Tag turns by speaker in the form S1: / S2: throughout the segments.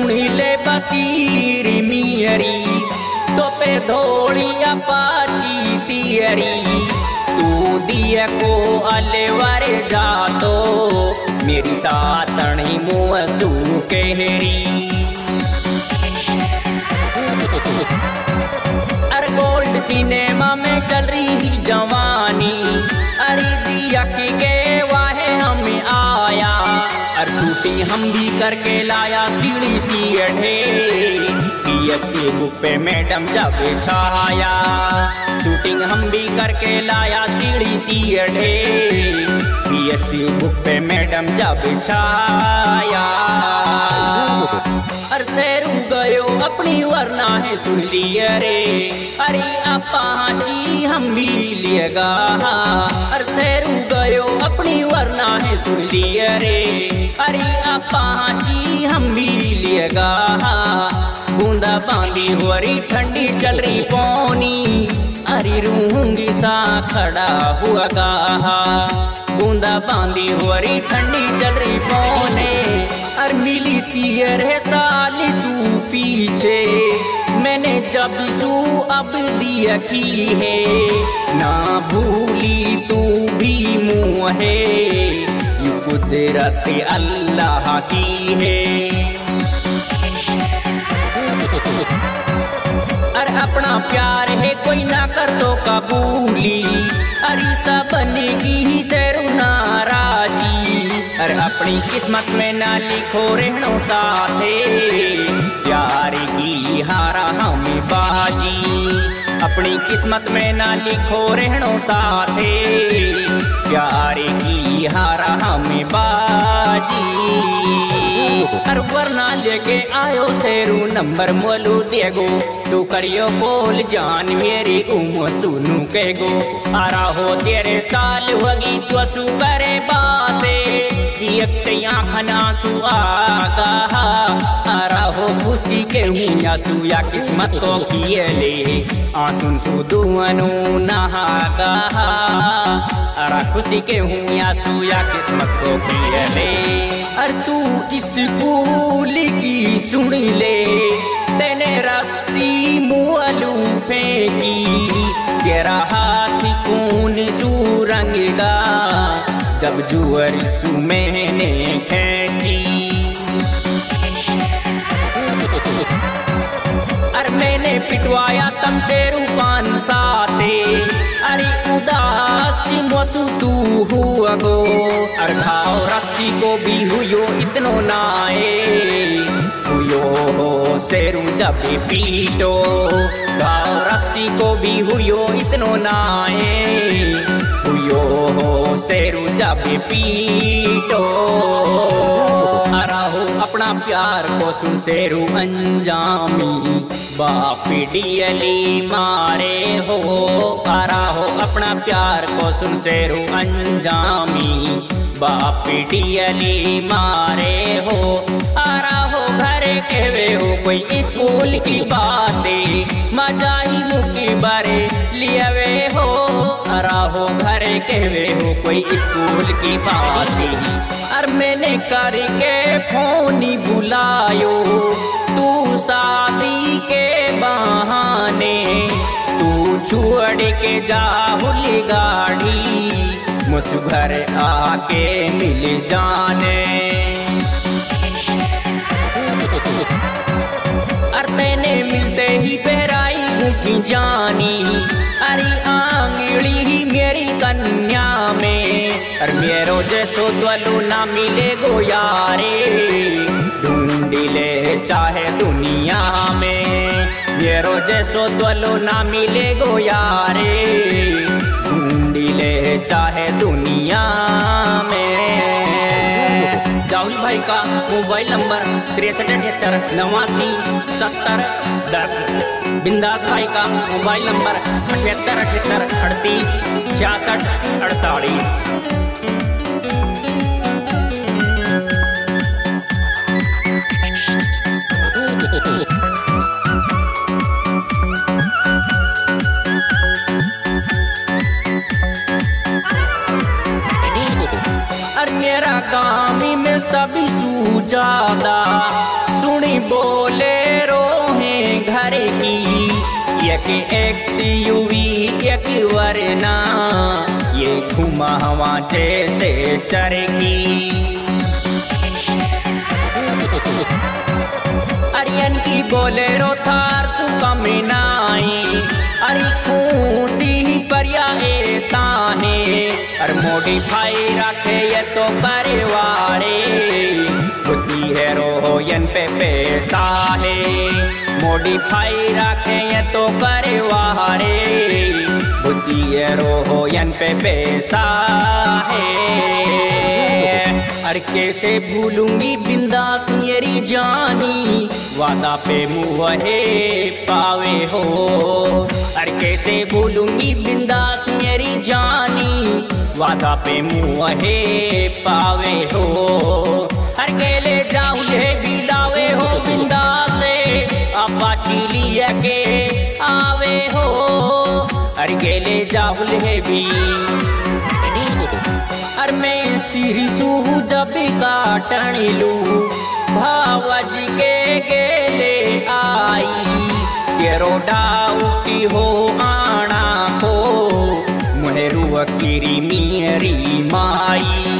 S1: सुनी ले बसीरी मियरी तो पे धोलिया पाची तियरी तू दिया को अलवारे जा तो मेरी सातणी मुँह कहरी अरे गोल्ड सिनेमा में चल रही जवानी अरे दिया की के वाहे हमें आया और शूटिंग हम भी करके लाया सीढ़ी सी ढे बुक पे मैडम जब छाया शूटिंग हम भी करके लाया सीढ़ी सी ढे बुक पे मैडम जब छाया अरे शेरू गयो अपनी वरना है सुन लिया रे अरे आपा जी हम भी लिएगा अरे शेरू गयो अपनी वरना है सुन लिया रे अरे आपा जी हम भी लिएगा बूंदा बांदी हो रही ठंडी चल रही पौनी अरे रूंगी सा खड़ा हुआ गाहा बूंदा बांदी हो रही ठंडी चल रही पौने और मिली तियर है साली तू पीछे मैंने जब सू अब दिया की है ना भूली तू भी मुँह है ये कुदरत अल्लाह की है अरे अपना प्यार है कोई ना कर तो कबूली अरे सब बनेगी ही शेरू नाराजी अरे अपनी किस्मत में ना लिखो रहनो साथे प्यार की हारा हमें बाजी अपनी किस्मत में ना लिखो रहनो साथे प्यार की हारा हमें बाजी अरे वरना लेके आयो शेरू नंबर मोलू देगो तू करियो बोल जान मेरी उम्र सुनू कहो आरा हो तेरे साल होगी तो सु करे बाते आँखना सु आगा आरा हो खुशी के हूँ या किस्मत को किए ले आंसुन सु दुअनु नहागा अरा खुशी के हूँ या किस्मत को किए ले अर तू स्कूल की सुन ले तेने रस्सी मुअलू फेंकी तेरा हाथ कौन सुरंगेगा जब जुअर सु मैंने खींची अरे मैंने पिटवाया तम से रूपान साथे अरे उदासी मोसू तू हुआ गो अरे घाव रस्सी को भी हुयो इतनो नाए हुयो हो शेरू जब पीटो घाव रस्सी को भी हुयो इतनो नाए हुयो हो शेरू जब पीटो अराहो अपना प्यार को सुन शेरू अंजामी बाप डियली मारे हो अराहो अपना प्यार को सुन शेरू अंजामी बाप डियली मारे हो अराहो घरे कहवे हो कोई स्कूल की बातें मजा ही मुकी बारे लियावे हो अराहो घरे कहवे हो कोई स्कूल की बातें और मैंने करके फोन बुलायो तू शादी के बहाने तू छोड़ के जा हुली गाड़ी मुझ घर आके मिल जाने और तेने मिलते ही बहराई मुखी जानी अरे आंगड़ी ही मेरी कन्या में और मेरो जैसो द्वलो ना मिले गो यारे ढूंढ ले चाहे दुनिया में मेरो जैसो द्वलो ना मिले गो यारे ढूंढ ले चाहे दुनिया में राहुल भाई का मोबाइल नंबर 6378897010 बिंदास भाई का मोबाइल नंबर 7838 अरे मेरा गामी में सभी सूझादा सुनी बोले रोहे घर की एक XUV एक वरना ये घुमा हवा जैसे चरखी अरियन की बोले रो थार सुकमिनाई अरे खूसी परिया ऐसा है और मॉडिफाई रखे ये तो परिवारे बुद्धि है रोयन पे पैसा है मॉडिफाई रखे ये तो परिवारे बुद्धि है रोयन पे पैसा है अरे कैसे भूलूंगी बिंदास मेरी जानी वादा पे मुँहे पावे हो अरे कैसे भूलूंगी बिंदास मेरी जानी वादा पे मुँहे पावे हो अरे केले जाऊँ बिलावे हो बिंदास से अपाची लिए के आवे हो अरे केले जाऊँ भी अर मैं सिरी सूहू जब काटन लू भावज के गेले आई केरो डाउटी हो आना को मुहरू अकीरी मेरी माई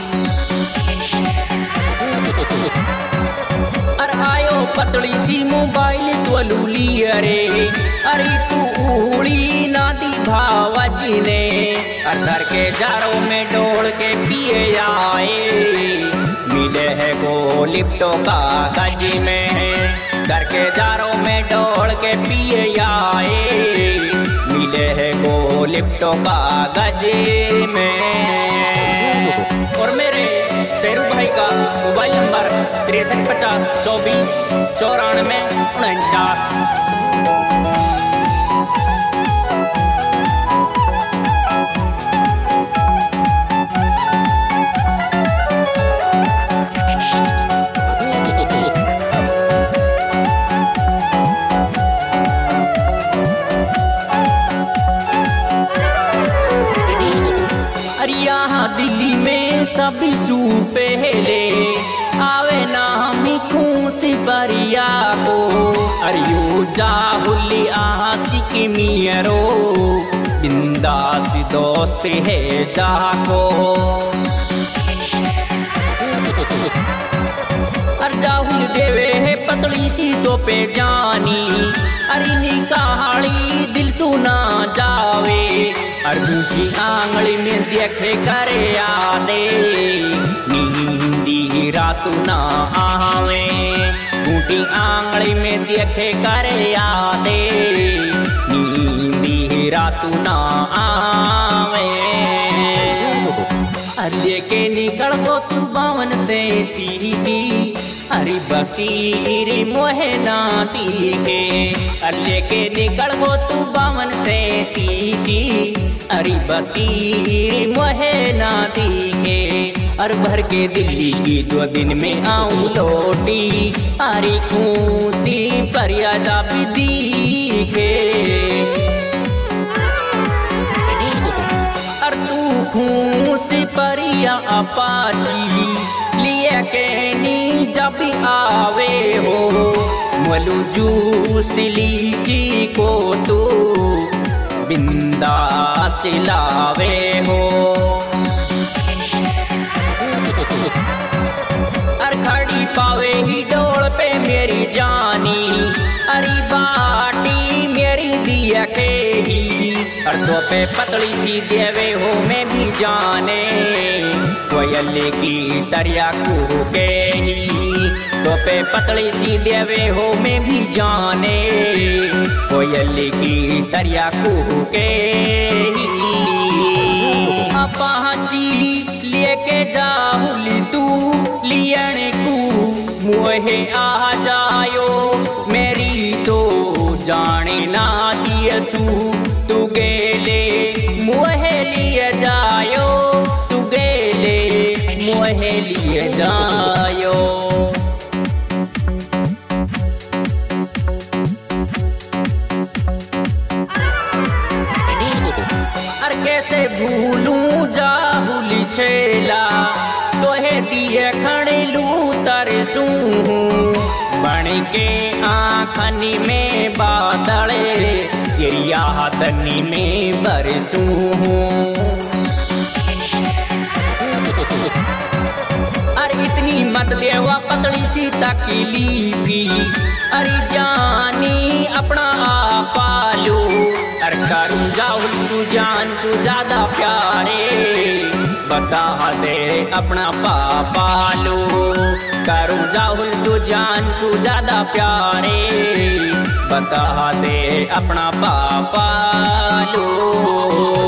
S1: अर आयो पतली सी मोबाइल त्वलूली अरे तू उड़ी ना दी भावज ने घर के जारों में डोल के पिए आए मिले है गो लिप्टो का गज में घर के जारों में डोल के पिए आए मिले है गो लिप्टो का गज में और मेरे शेरू भाई का मोबाइल नंबर 63 50 24 94 49। दिल्ली में सभी सू पहले आवे ना हमी खूसी बरिया को अरियो जाहुली आशिक मियरो बिंदास दोस्त है जाको अर जाहुल देवे है पतली सी तो पे जानी अरे निकाली दिल सुना जावे अर्जुन की आंगली में देखे करे आदे नींदी रात ना आवे ऊटी आंगली में देखे करे आदे नींदी रात ना आवे अरे के निकल को तू बावन से तीसी अरे बसीरी मोहे ना तीखे अरे के निकल को तू बावन से तीसी अरे बसीरी मोहे ना तीखे अर भर के दिल्ली की 2 दिन में आऊं लौटी अरे खूसी परियादा भी दिखे अर तू खूसी परिया अपाची लिए के नी जब आवे हो मलू जूस लीची को तू बिंदास लावे हो अर खड़ी पावे ही डोल पे मेरी जानी अरे बाटी मेरी दिया के ही अर दो पे पतली सी देवे हो मैं भी जाने कोयल की दरिया को के ही तो पे पतली सी देवे हो मैं भी जाने कोयल की दरिया को के ही अपाची लेके जाहुली तू लियण को मुहे आ जायो मेरी तो जाने ना दियसू तू गेले मुहे लिए जायो तू गेले मुहे लिए जायो अर कैसे भूलूं जाहुली छेला तो दिए खड़े लू तरसू बन के आँखनी में बादले तेरी यादनी में बरसू अरे इतनी मत देवा पतली सी तकलीफी अरे जानी अपना पालो अरे करूँ जाऊँ सुजान सु ज्यादा प्यारे बता दे अपना पापा लो करूँ जाहुल सुजान सु ज्यादा प्यारे बता दे अपना पापा लो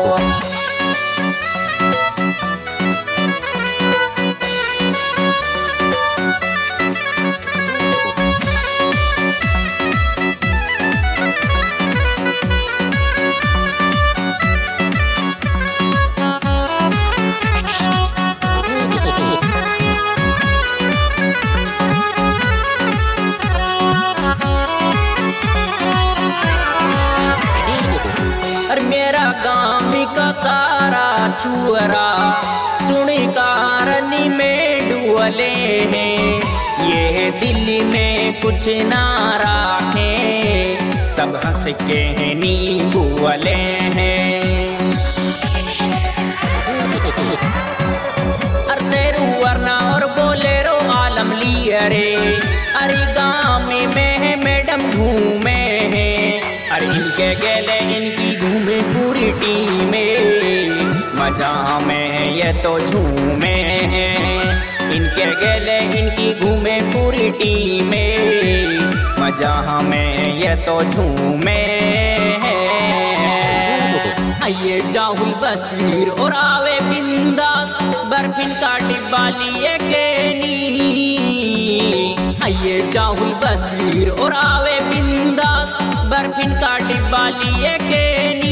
S1: का सारा छुअरा सुनी कारनी में डुअले हैं ये दिल्ली में कुछ ना राखे सब हंस के नी बुअले हैं अरसेरू वरना और बोलेरो आलम लियरे अरे गाँव में मैडम घूमे हैं अरे इनके गेले इनकी घूमे पूरी टीम मजा में ये तो झूमे हैं इनके गेले इनकी घूमे पूरी टीम मजा में ये तो झूमे हैं आइए जाहुल बशीर और आवे बिंदास बर्फिन का डिब्बा लिए के नी आइए जाहुल बशीर और आवे बिंदास बर्फिन का डिब्बा लिए के नी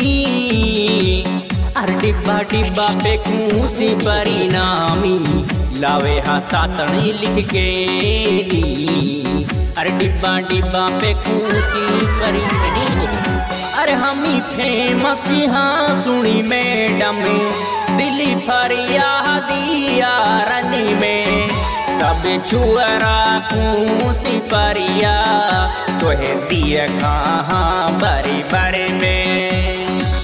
S1: अरे डिब्बा डिब्बा पे खूसी परिणामी लावे हा सातनी लिख के नी अरे डिब्बा डिब्बा पे खूसी परिणामी अरे हमी फेमस यहाँ सुनी मैडम दिल्ली फरियादिया रनी में सब छुअरा खूसी परिया तोहे दिए कहाँ बड़ी बड़े में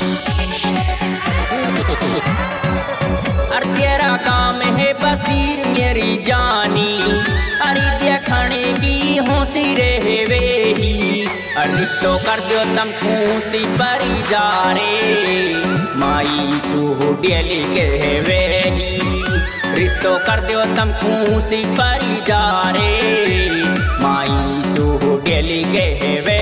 S1: अरे तेरा काम है बशीर मेरी जानी अरे देखने की होशी रहे वे ही अरे रिश्तो कर दो तम खूसी परी जा रे माई सू डेली के वे रिश्तो कर दो तम खूसी परी जा रे माई सू डेली के वे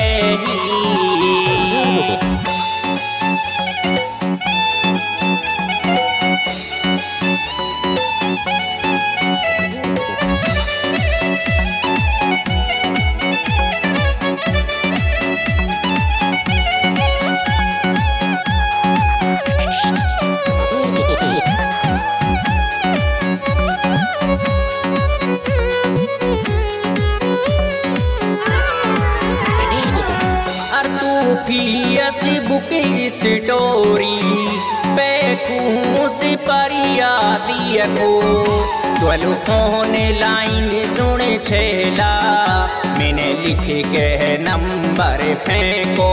S1: ऐसी बुकिंग स्टोरी पे खूसी परिया दिया को द्वलु होने लाइन सुने छेला मैंने लिख के नंबर फेंको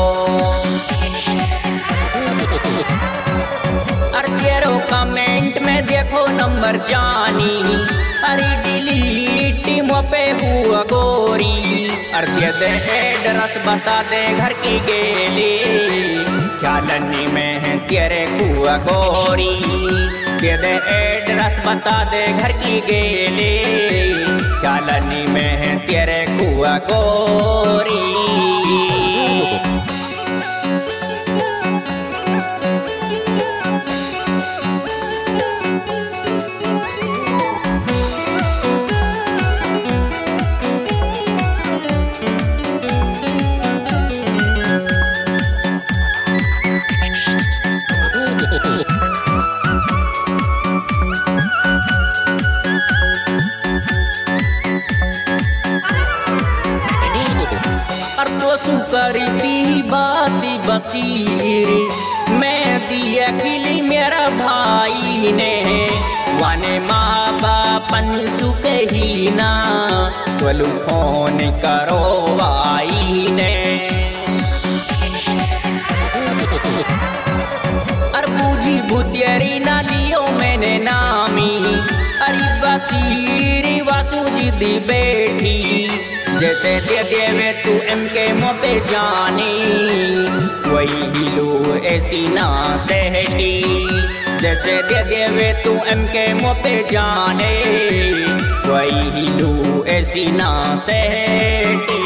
S1: अरे कमेंट में देखो नंबर जानी अरे डिलीट पे हुआ गोरी अरे दे एड्रेस बता दे घर की गेली ख्यालनी में है तेरे हुआ गोरी दे एड्रेस बता दे घर की गेली ख्यालनी में है तेरे हुआ गोरी करती बाती बसीर मैं दिया खिली मेरा भाई ने वाने माँ बापन सुके ही ना वलु फोन करो वाई ने अर बूझी भूतियरी ना लियो मैंने नामी अरे बसीरी वासु जी दी बेटी जैसे दे देवे तू इनके मुँह पे जानी वही हिलो ऐसी ना सहटी जैसे दे देवे तू इनके मुँह पे जाने वही हिलो ऐसी ना सहटी